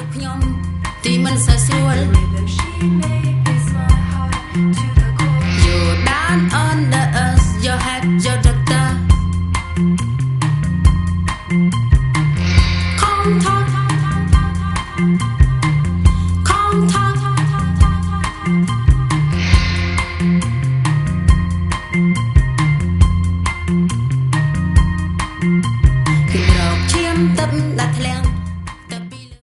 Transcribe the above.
ខ្ញុំទីមិនសើស្រួល